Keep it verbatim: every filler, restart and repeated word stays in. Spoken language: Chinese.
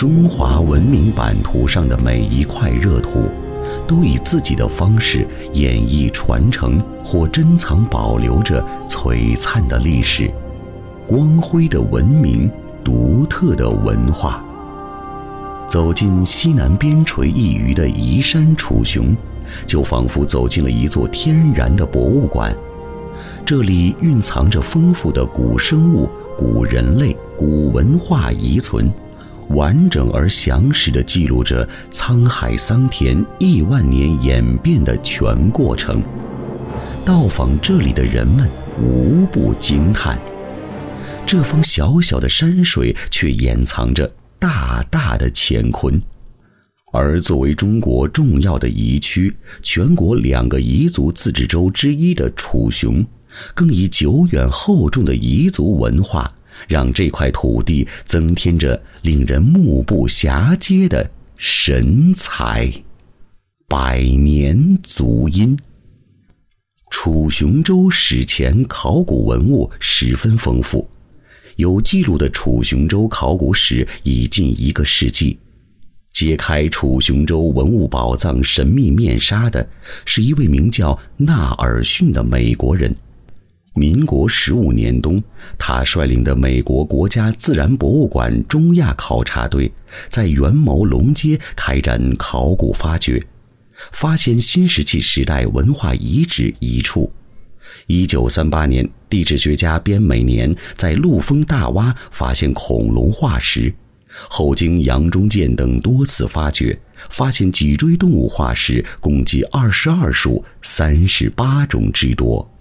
中华文明版图上的每一块热土，都以自己的方式演绎传承或珍藏保留着璀璨的历史、光辉的文明、独特的文化。走进西南边陲一隅的宜山楚雄，就仿佛走进了一座天然的博物馆。这里蕴藏着丰富的古生物、古人类、古文化遗存，完整而详实地记录着沧海桑田亿万年演变的全过程。到访这里的人们无不惊叹，这方小小的山水却掩藏着大大的乾坤。而作为中国重要的彝区，全国两个彝族自治州之一的楚雄，更以久远厚重的彝族文化，让这块土地增添着令人目不暇接的神采。百年足音。楚雄州史前考古文物十分丰富，有记录的楚雄州考古史已近一个世纪。揭开楚雄州文物宝藏神秘面纱的是一位名叫纳尔逊的美国人。民国十五年冬，他率领的美国国家自然博物馆中亚考察队在元谋龙街开展考古发掘，发现新石器时代文化遗址一处。一九三八年，地质学家边美年在陆丰大洼发现恐龙化石，后经杨中建等多次发掘，发现脊椎动物化石共计二十二属，三十八种之多。